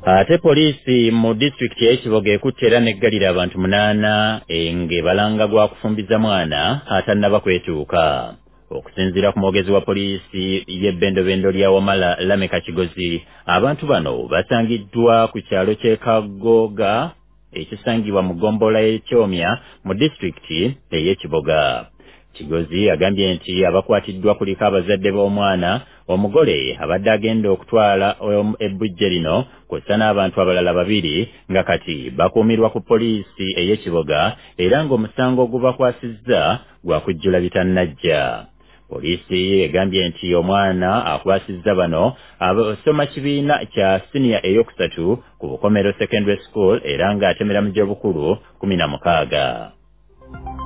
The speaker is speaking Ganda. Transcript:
Ate poliisi mu disitulikiti y'Ekiboga ekutte era n'eggalira abantu 8 ng'ebalanga gwa kufumbiza mwana atannaba kwetuuka. Okusinziira ku mwogezi wa poliisi y'ebbendobendo lya Wamala Lameka Kigozi, abantu bano basangiddwa ku kyalo ky'e Kagoga ekisangibwa mu ggombolola y'Ekyomya mu disitulikiti ey'Ekiboga. Kigozi agambye nti abakwatiddwa kuliko abazadde b'omwana, omugole abadde agenda okutwala ebbujje lino kw'ossa n'abantu abalala 2 nga kati bakuumirwa ku poliisi ey'Ekiboga era ng'omusango ogubakwasizza gwa kujjula bitannajja. Poliisi egambye nti omwana akwasizza bano abasoma kibiina kya siniya ey'okusatu ku Bukomero Secondary School era ng'atemera mu gy'obukulu 16.